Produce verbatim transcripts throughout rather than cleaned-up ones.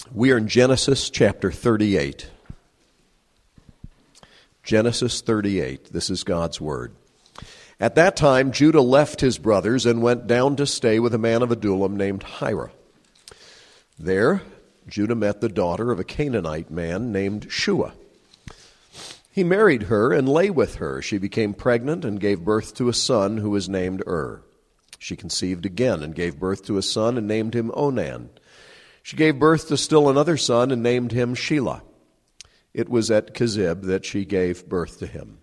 We are in Genesis chapter thirty-eight. Genesis thirty-eight. This is God's word. At that time, Judah left his brothers and went down to stay with a man of Adullam named Hira. There, Judah met the daughter of a Canaanite man named Shua. He married her and lay with her. She became pregnant and gave birth to a son who was named Ur. She conceived again and gave birth to a son and named him Onan. She gave birth to still another son and named him Shelah. It was at Kezib that she gave birth to him.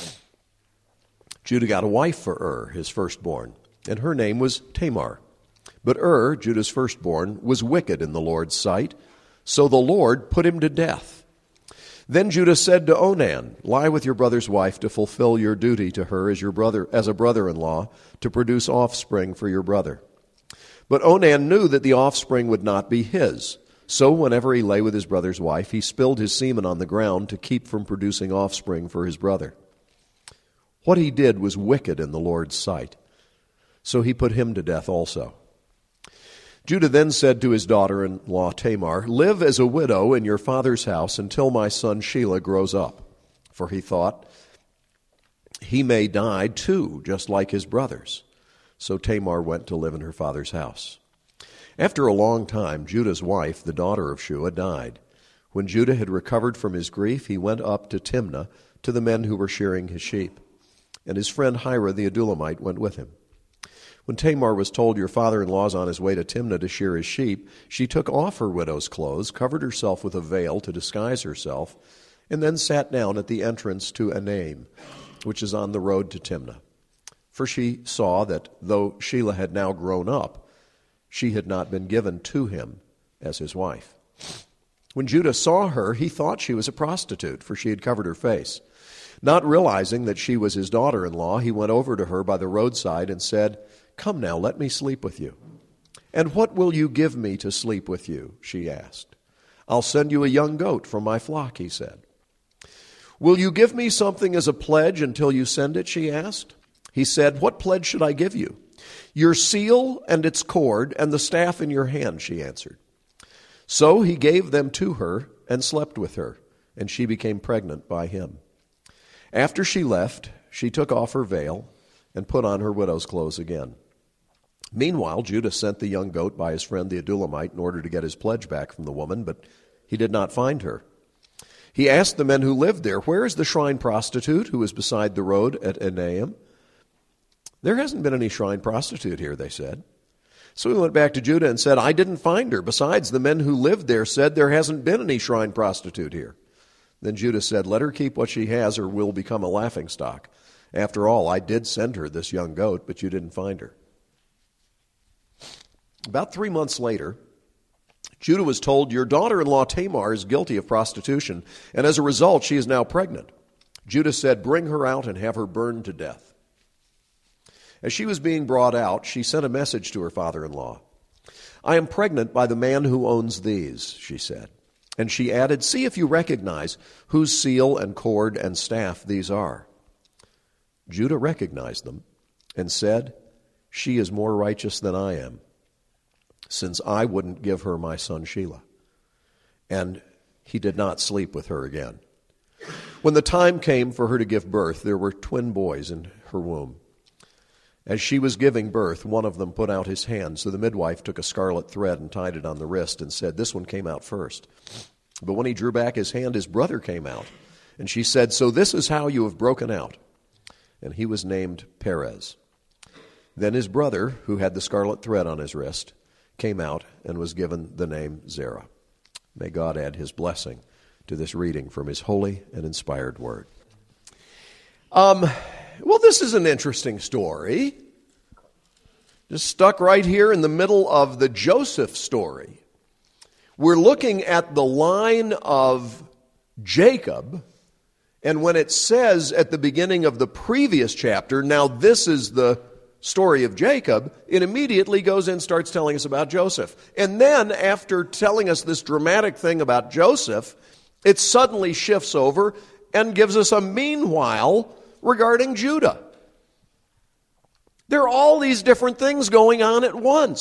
Judah got a wife for Ur, his firstborn, and her name was Tamar. But Ur, Judah's firstborn, was wicked in the Lord's sight, so the Lord put him to death. Then Judah said to Onan, "Lie with your brother's wife to fulfill your duty to her as your brother, as a brother-in-law, to produce offspring for your brother." But Onan knew that the offspring would not be his. So whenever he lay with his brother's wife, he spilled his semen on the ground to keep from producing offspring for his brother. What he did was wicked in the Lord's sight. So he put him to death also. Judah then said to his daughter-in-law Tamar, "Live as a widow in your father's house until my son Shelah grows up." For he thought, he may die too, just like his brothers. So Tamar went to live in her father's house. After a long time, Judah's wife, the daughter of Shua, died. When Judah had recovered from his grief, he went up to Timnah to the men who were shearing his sheep. And his friend Hira the Adullamite went with him. When Tamar was told, "Your father-in-law is on his way to Timnah to shear his sheep," she took off her widow's clothes, covered herself with a veil to disguise herself, and then sat down at the entrance to Enaim, which is on the road to Timnah. For she saw that though Shelah had now grown up, she had not been given to him as his wife. When Judah saw her, he thought she was a prostitute, for she had covered her face. Not realizing that she was his daughter-in-law, he went over to her by the roadside and said, "Come now, let me sleep with you." "And what will you give me to sleep with you?" she asked. "I'll send you a young goat from my flock," he said. "Will you give me something as a pledge until you send it?" she asked. He said, "What pledge should I give you?" "Your seal and its cord and the staff in your hand," she answered. So he gave them to her and slept with her, and she became pregnant by him. After she left, she took off her veil and put on her widow's clothes again. Meanwhile, Judah sent the young goat by his friend the Adullamite in order to get his pledge back from the woman, but he did not find her. He asked the men who lived there, "Where is the shrine prostitute who is beside the road at Enaim?" "There hasn't been any shrine prostitute here," they said. So he went back to Judah and said, "I didn't find her. Besides, the men who lived there said there hasn't been any shrine prostitute here." Then Judah said, "Let her keep what she has or we'll become a laughingstock. After all, I did send her this young goat, but you didn't find her." About three months later, Judah was told, "Your daughter-in-law Tamar is guilty of prostitution, and as a result, she is now pregnant." Judah said, "Bring her out and have her burned to death." As she was being brought out, she sent a message to her father-in-law. "I am pregnant by the man who owns these," she said. And she added, "See if you recognize whose seal and cord and staff these are." Judah recognized them and said, "She is more righteous than I am, since I wouldn't give her my son Shelah." And he did not sleep with her again. When the time came for her to give birth, there were twin boys in her womb. As she was giving birth, one of them put out his hand, so the midwife took a scarlet thread and tied it on the wrist and said, "This one came out first." But when he drew back his hand, his brother came out. And she said, "So this is how you have broken out." And he was named Perez. Then his brother, who had the scarlet thread on his wrist, came out and was given the name Zerah. May God add his blessing to this reading from his holy and inspired word. Um... Well, this is an interesting story. Just stuck right here in the middle of the Joseph story. We're looking at the line of Jacob, and when it says at the beginning of the previous chapter, "Now this is the story of Jacob," it immediately goes in and starts telling us about Joseph. And then after telling us this dramatic thing about Joseph, it suddenly shifts over and gives us a meanwhile regarding Judah. There are all these different things going on at once.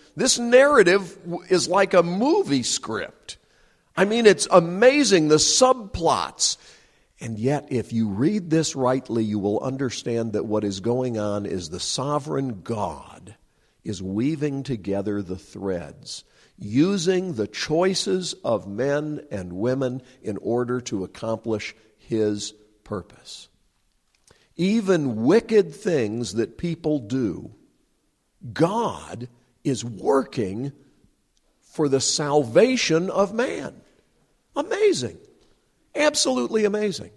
This narrative is like a movie script. I mean, it's amazing, the subplots. And yet, if you read this rightly, you will understand that what is going on is the sovereign God is weaving together the threads, using the choices of men and women in order to accomplish His purpose. Even wicked things that people do, God is working for the salvation of man. Amazing. Absolutely amazing.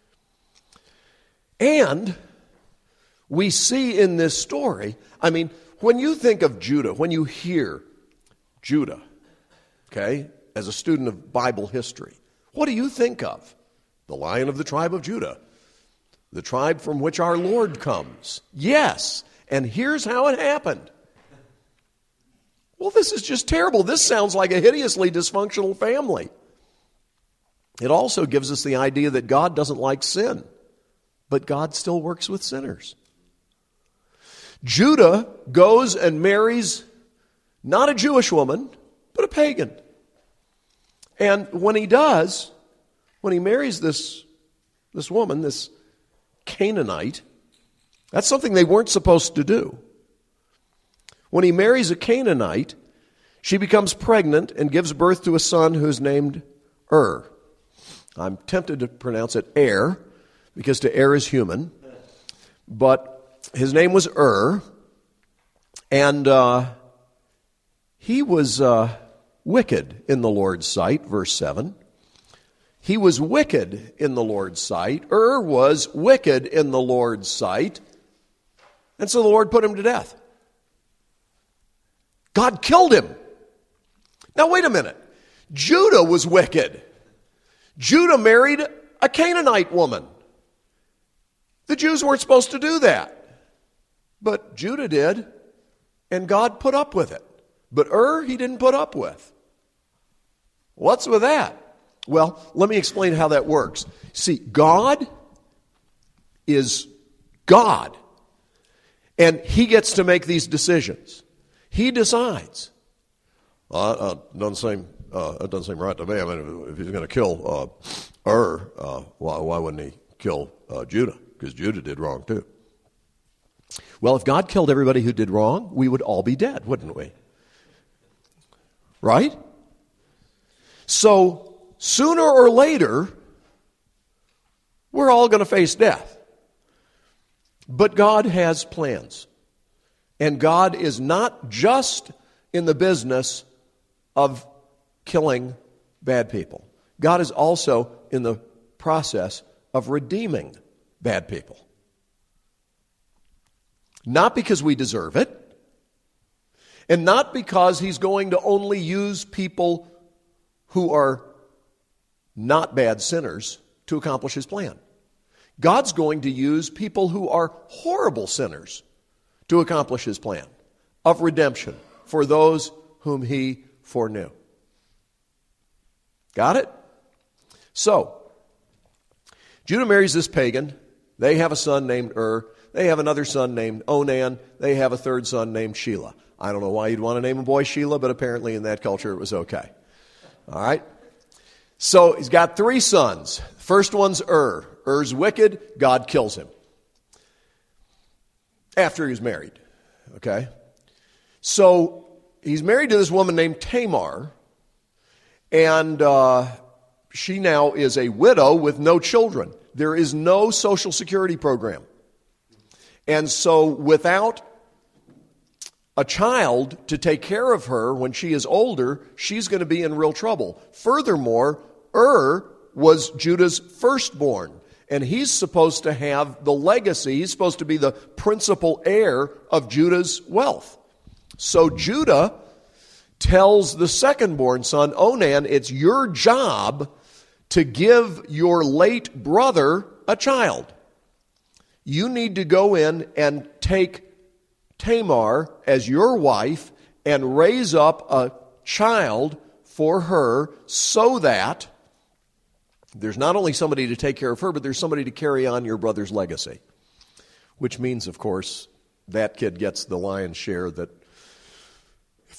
And we see in this story, I mean, when you think of Judah, when you hear Judah, okay, as a student of Bible history, what do you think of? The Lion of the tribe of Judah, the tribe from which our Lord comes. Yes, and here's how it happened. Well, this is just terrible. This sounds like a hideously dysfunctional family. It also gives us the idea that God doesn't like sin, but God still works with sinners. Judah goes and marries not a Jewish woman, but a pagan. And when he does, when he marries this, this woman, this Canaanite, that's something they weren't supposed to do. When he marries a Canaanite, she becomes pregnant and gives birth to a son who's named Ur. I'm tempted to pronounce it Er, because to err is human. But his name was Ur, and uh, he was uh, wicked in the Lord's sight, verse seven. He was wicked in the Lord's sight. Ur was wicked in the Lord's sight, and so the Lord put him to death. God killed him. Now wait a minute. Judah was wicked. Judah married a Canaanite woman. The Jews weren't supposed to do that. But Judah did, and God put up with it. But Ur, he didn't put up with. What's with that? Well, let me explain how that works. See, God is God, and He gets to make these decisions. He decides. Uh, uh, doesn't seem uh, it doesn't seem right to me. I mean, if He's going to kill uh, Ur, uh, why, why wouldn't He kill uh, Judah? Because Judah did wrong too. Well, if God killed everybody who did wrong, we would all be dead, wouldn't we? Right? So sooner or later, we're all going to face death. But God has plans. And God is not just in the business of killing bad people. God is also in the process of redeeming bad people. Not because we deserve it, and not because He's going to only use people who are not bad sinners to accomplish His plan. God's going to use people who are horrible sinners to accomplish His plan of redemption for those whom He foreknew. Got it? So, Judah marries this pagan. They have a son named Ur. They have another son named Onan. They have a third son named Shelah. I don't know why you'd want to name a boy Shelah, but apparently in that culture it was okay. All right? So he's got three sons. First one's Ur. Ur's wicked. God kills him after he's married. Okay? So he's married to this woman named Tamar, and uh, she now is a widow with no children. There is no Social Security program. And so without a child to take care of her when she is older, she's going to be in real trouble. Furthermore, Ur was Judah's firstborn, and he's supposed to have the legacy. He's supposed to be the principal heir of Judah's wealth. So Judah tells the second-born son, Onan, it's your job to give your late brother a child. You need to go in and take Tamar as your wife and raise up a child for her so that there's not only somebody to take care of her, but there's somebody to carry on your brother's legacy. Which means, of course, that kid gets the lion's share that if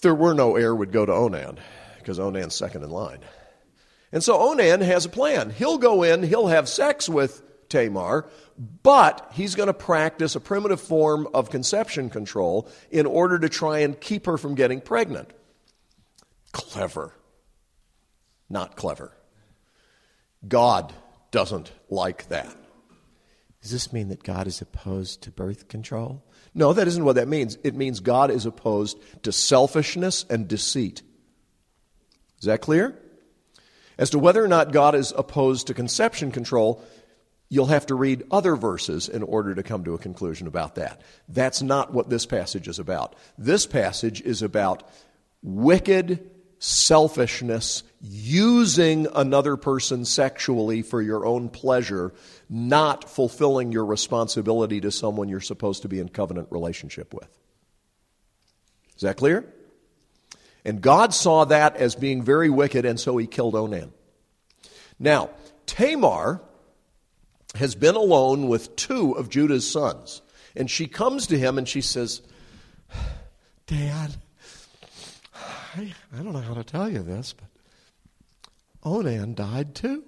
there were no heir would go to Onan, because Onan's second in line. And so Onan has a plan. He'll go in, he'll have sex with Tamar, but he's going to practice a primitive form of conception control in order to try and keep her from getting pregnant. Clever. Not clever. God doesn't like that. Does this mean that God is opposed to birth control? No, that isn't what that means. It means God is opposed to selfishness and deceit. Is that clear? As to whether or not God is opposed to conception control, you'll have to read other verses in order to come to a conclusion about that. That's not what this passage is about. This passage is about wicked selfishness, using another person sexually for your own pleasure, not fulfilling your responsibility to someone you're supposed to be in covenant relationship with. Is that clear? And God saw that as being very wicked, and so he killed Onan. Now, Tamar has been alone with two of Judah's sons, and she comes to him and she says, Dad, I, I don't know how to tell you this, but Onan died too.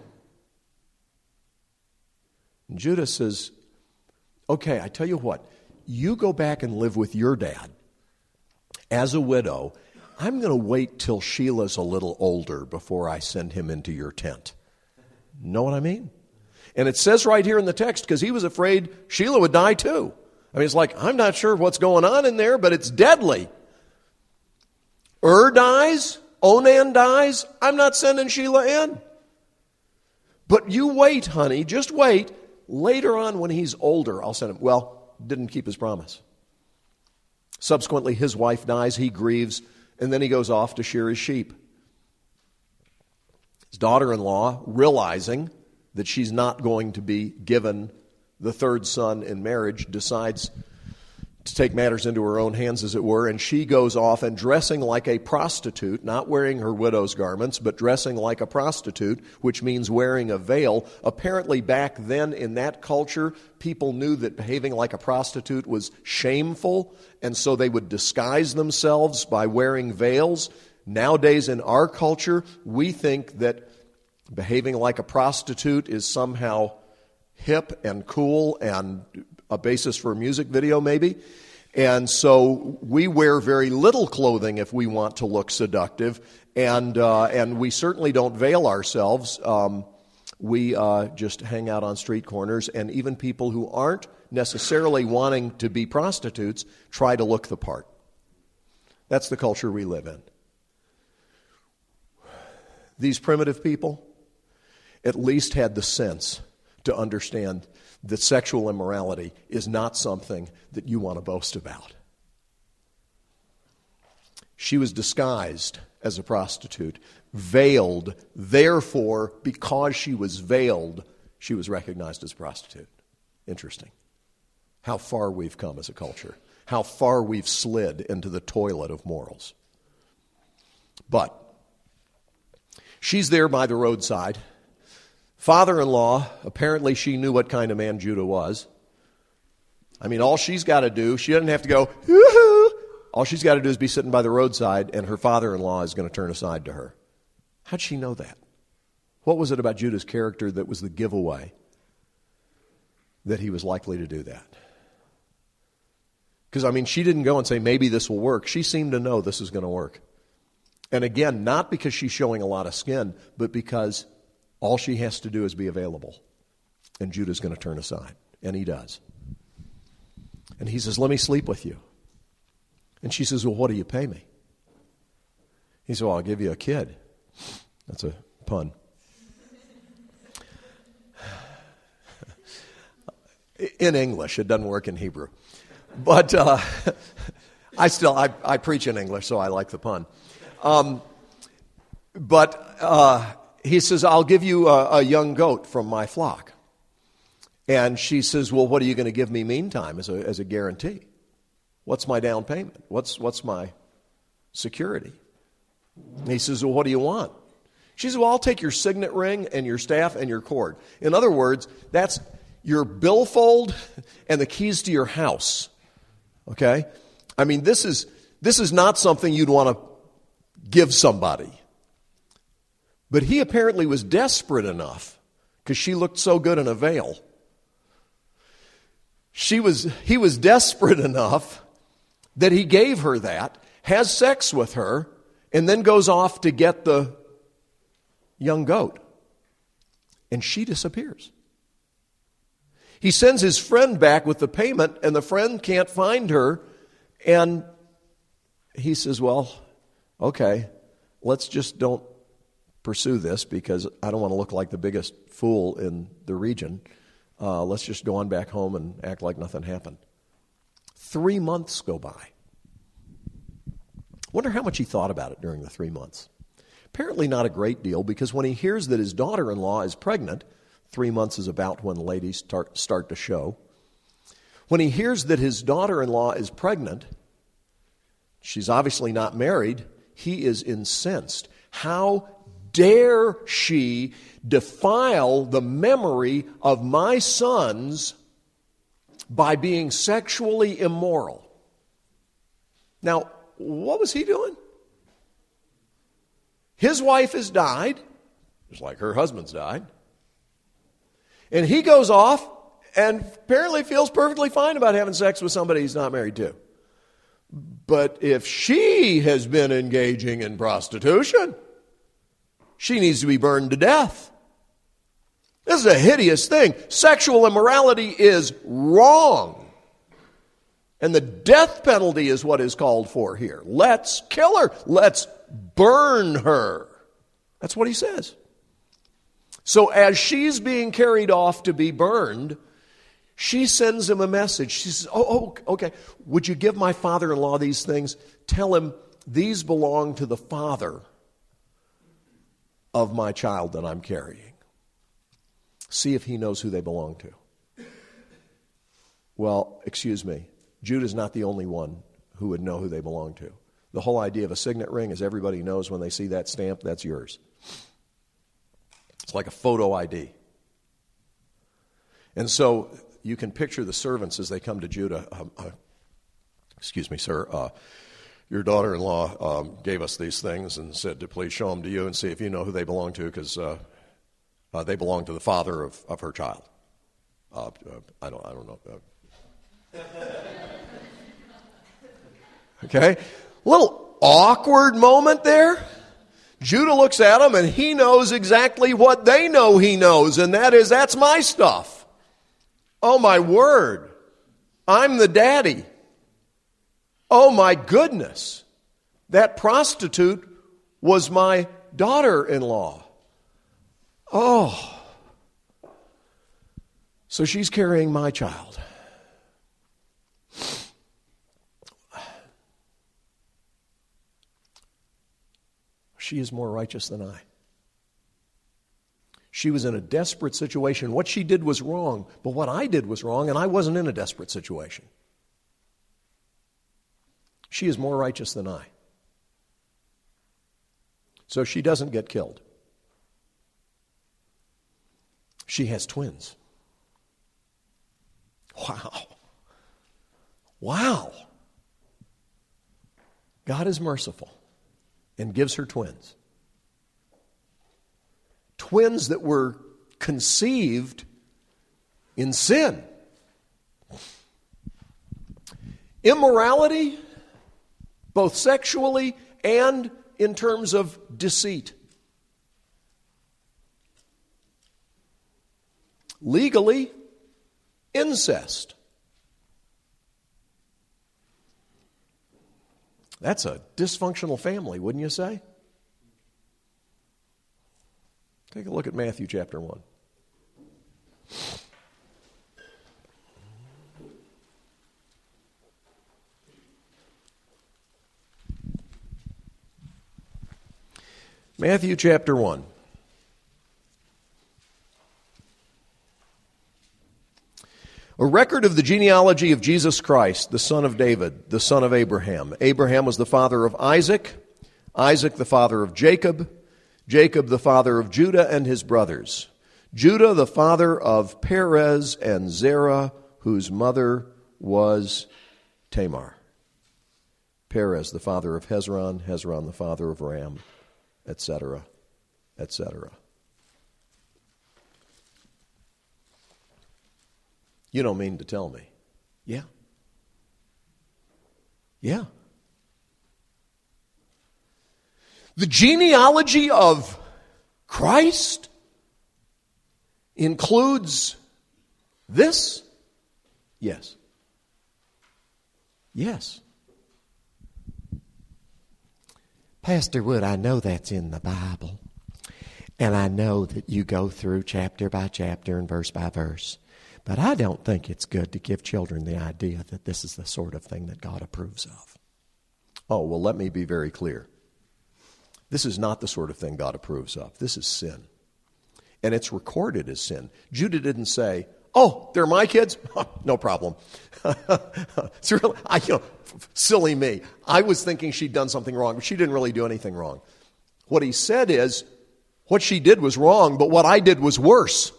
And Judah says, okay, I tell you what, you go back and live with your dad as a widow. I'm going to wait till Sheila's a little older before I send him into your tent. Know what I mean? And it says right here in the text, because he was afraid Sheila would die too. I mean, it's like, I'm not sure what's going on in there, but it's deadly. Ur dies, Onan dies, I'm not sending Sheila in. But you wait, honey, just wait. Later on when he's older, I'll send him. Well, didn't keep his promise. Subsequently, his wife dies, he grieves, and then he goes off to shear his sheep. His daughter-in-law, realizing that she's not going to be given the third son in marriage, decides to take matters into her own hands, as it were, and she goes off and dressing like a prostitute, not wearing her widow's garments, but dressing like a prostitute, which means wearing a veil. Apparently back then in that culture, people knew that behaving like a prostitute was shameful, and so they would disguise themselves by wearing veils. Nowadays in our culture, we think that behaving like a prostitute is somehow hip and cool and a basis for a music video maybe. And so we wear very little clothing if we want to look seductive, and uh, and we certainly don't veil ourselves. Um, we uh, just hang out on street corners, and even people who aren't necessarily wanting to be prostitutes try to look the part. That's the culture we live in. These primitive people at least had the sense to understand that sexual immorality is not something that you want to boast about. She was disguised as a prostitute, veiled. Therefore, because she was veiled, she was recognized as a prostitute. Interesting. How far we've come as a culture. How far we've slid into the toilet of morals. But she's there by the roadside. Father-in-law, apparently she knew what kind of man Judah was. I mean, all she's got to do, she doesn't have to go, woo-hoo. All she's got to do is be sitting by the roadside, and her father-in-law is going to turn aside to her. How'd she know that? What was it about Judah's character that was the giveaway that he was likely to do that? Because, I mean, she didn't go and say, maybe this will work. She seemed to know this is going to work. And again, not because she's showing a lot of skin, but because all she has to do is be available. And Judah's going to turn aside. And he does. And he says, let me sleep with you. And she says, well, what do you pay me? He said, well, I'll give you a kid. That's a pun. In English. It doesn't work in Hebrew. But uh, I still, I, I preach in English, so I like the pun. Um, but... Uh, He says, I'll give you a, a young goat from my flock. And she says, well, what are you going to give me meantime as a, as a guarantee? What's my down payment? What's, what's my security? And he says, well, what do you want? She says, well, I'll take your signet ring and your staff and your cord. In other words, that's your billfold and the keys to your house. Okay? I mean, this is, This is not something you'd want to give somebody. But he apparently was desperate enough because she looked so good in a veil. She was, he was desperate enough that he gave her that, has sex with her, and then goes off to get the young goat. And she disappears. He sends his friend back with the payment, and the friend can't find her. And he says, well, okay, let's just don't pursue this because I don't want to look like the biggest fool in the region. Uh, let's just go on back home and act like nothing happened. Three months go by. Wonder how much he thought about it during the three months. Apparently not a great deal, because when he hears that his daughter-in-law is pregnant, three months is about when ladies start, start to show. When he hears that his daughter-in-law is pregnant, she's obviously not married, he is incensed. How dare she defile the memory of my sons by being sexually immoral? Now, what was he doing? His wife has died, just like her husband's died. And he goes off and apparently feels perfectly fine about having sex with somebody he's not married to. But if she has been engaging in prostitution, she needs to be burned to death. This is a hideous thing. Sexual immorality is wrong. And the death penalty is what is called for here. Let's kill her. Let's burn her. That's what he says. So as she's being carried off to be burned, she sends him a message. She says, oh, oh, okay, would you give my father-in-law these things? Tell him these belong to the father of my child that I'm carrying. See if he knows who they belong to. Well, excuse me, Judah's not the only one who would know who they belong to. The whole idea of a signet ring is everybody knows when they see that stamp, that's yours. It's like a photo I D. And so you can picture the servants as they come to Judah. Um, uh, excuse me, sir. Uh, your daughter-in-law um, gave us these things and said to please show them to you and see if you know who they belong to, because uh, uh, they belong to the father of, of her child. Uh, uh, I don't. I don't know. Uh, okay, little awkward moment there. Judah looks at them and he knows exactly what they know he knows, and that is, that's my stuff. Oh my word, I'm the daddy. Oh my goodness, that prostitute was my daughter-in-law. Oh, so she's carrying my child. She is more righteous than I. She was in a desperate situation. What she did was wrong, but what I did was wrong, and I wasn't in a desperate situation. She is more righteous than I. So she doesn't get killed. She has twins. Wow. Wow. God is merciful and gives her twins. Twins that were conceived in sin. Immorality, both sexually and in terms of deceit. Legally, incest. That's a dysfunctional family, wouldn't you say? Take a look at Matthew chapter one. Matthew chapter one. A record of the genealogy of Jesus Christ, the son of David, the son of Abraham. Abraham was the father of Isaac, Isaac the father of Jacob, Jacob the father of Judah and his brothers, Judah the father of Perez and Zerah, whose mother was Tamar. Perez, the father of Hezron, Hezron, the father of Ram, et cetera, et cetera. You don't mean to tell me? Yeah. Yeah. The genealogy of Christ includes this? Yes. Yes. Pastor Wood, I know that's in the Bible. And I know that you go through chapter by chapter and verse by verse. But I don't think it's good to give children the idea that this is the sort of thing that God approves of. Oh, well, let me be very clear. This is not the sort of thing God approves of. This is sin. And it's recorded as sin. Judah didn't say, oh, they're my kids? No problem. It's really, I, you know, silly me. I was thinking she'd done something wrong, but she didn't really do anything wrong. What he said is, what she did was wrong, but what I did was worse.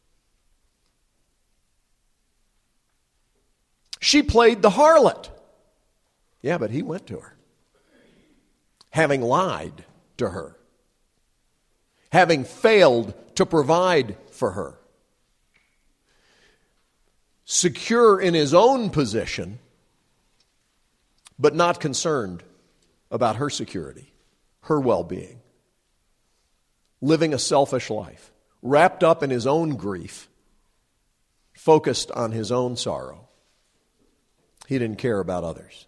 She played the harlot. Yeah, but he went to her, having lied to her, having failed to provide for her, secure in his own position, but not concerned about her security, her well-being, living a selfish life, wrapped up in his own grief, focused on his own sorrow. He didn't care about others.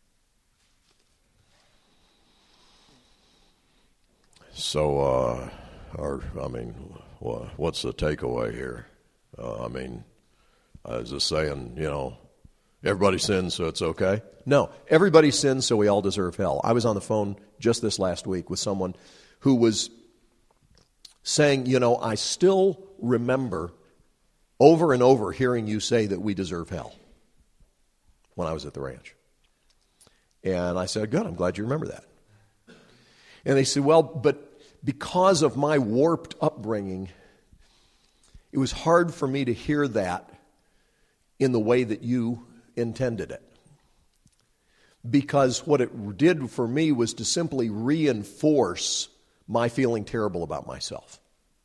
So, uh, or I mean, what's the takeaway here? Uh, I mean, I was just saying, you know, everybody sins, so it's okay? No, everybody sins, so we all deserve hell. I was on the phone just this last week with someone who was saying, you know, I still remember over and over hearing you say that we deserve hell when I was at the ranch. And I said, good, I'm glad you remember that. And they said, well, but because of my warped upbringing, it was hard for me to hear that in the way that you intended it. Because what it did for me was to simply reinforce my feeling terrible about myself.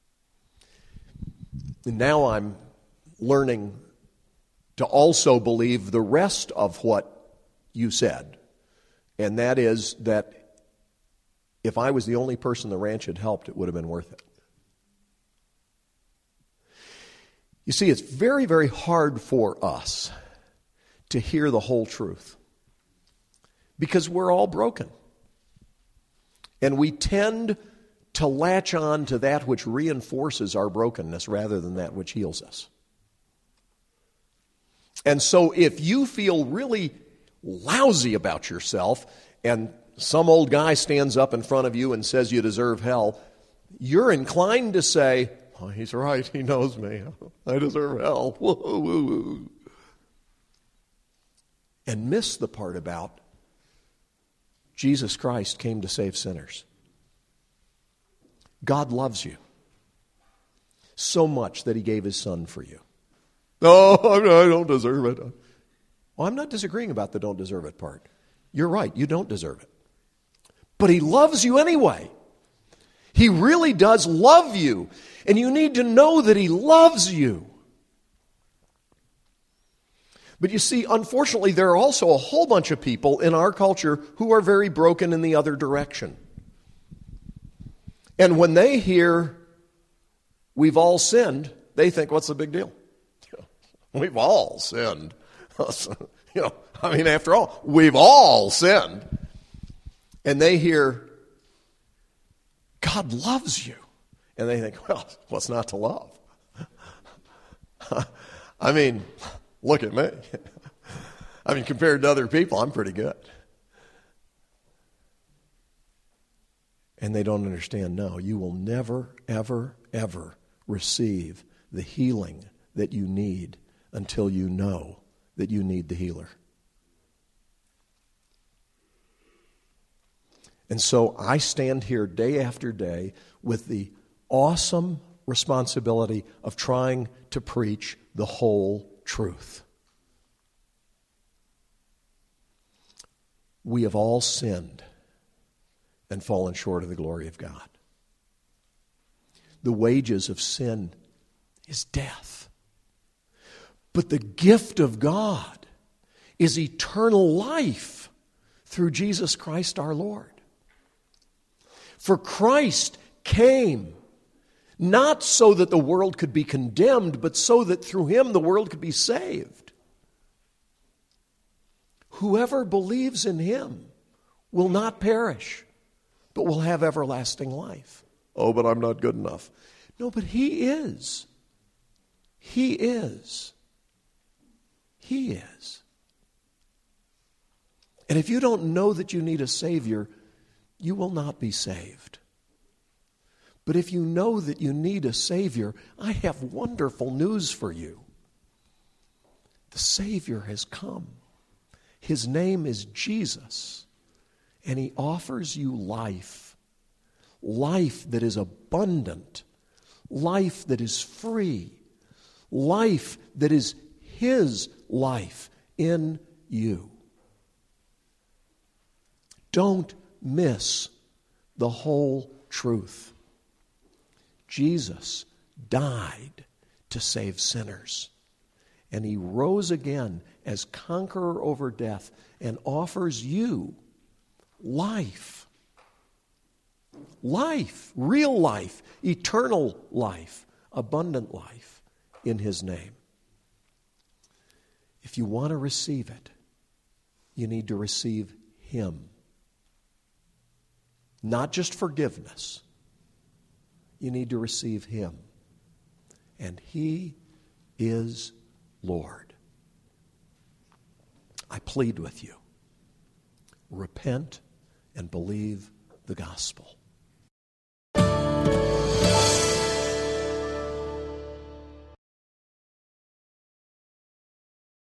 And now I'm learning to also believe the rest of what you said. And that is that if I was the only person the ranch had helped, it would have been worth it. You see, it's very, very hard for us to hear the whole truth because we're all broken. And we tend to latch on to that which reinforces our brokenness rather than that which heals us. And so if you feel really lousy about yourself and some old guy stands up in front of you and says you deserve hell, you're inclined to say, oh, he's right, he knows me. I deserve hell. Woo, woo, woo. And miss the part about Jesus Christ came to save sinners. God loves you so much that he gave his son for you. No, I don't deserve it. Well, I'm not disagreeing about the don't deserve it part. You're right, you don't deserve it. But he loves you anyway. He really does love you. And you need to know that he loves you. But you see, unfortunately, there are also a whole bunch of people in our culture who are very broken in the other direction. And when they hear, we've all sinned, they think, what's the big deal? We've all sinned. You know, I mean, after all, we've all sinned. And they hear, God loves you. And they think, well, what's not to love? I mean, look at me. I mean, compared to other people, I'm pretty good. And they don't understand, no, you will never, ever, ever receive the healing that you need until you know that you need the healer. And so I stand here day after day with the awesome responsibility of trying to preach the whole truth. We have all sinned and fallen short of the glory of God. The wages of sin is death. But the gift of God is eternal life through Jesus Christ our Lord. For Christ came not so that the world could be condemned, but so that through him the world could be saved. Whoever believes in him will not perish, but will have everlasting life. Oh, but I'm not good enough. No, but he is. He is. He is. And if you don't know that you need a Savior, you will not be saved. But if you know that you need a Savior, I have wonderful news for you. The Savior has come. His name is Jesus, and he offers you life. Life that is abundant. Life that is free. Life that is his life in you. Don't miss the whole truth. Jesus died to save sinners, and he rose again as conqueror over death and offers you life. Life, real life, eternal life, abundant life in his name. If you want to receive it, you need to receive him. Not just forgiveness. You need to receive him. And he is Lord. I plead with you. Repent and believe the gospel.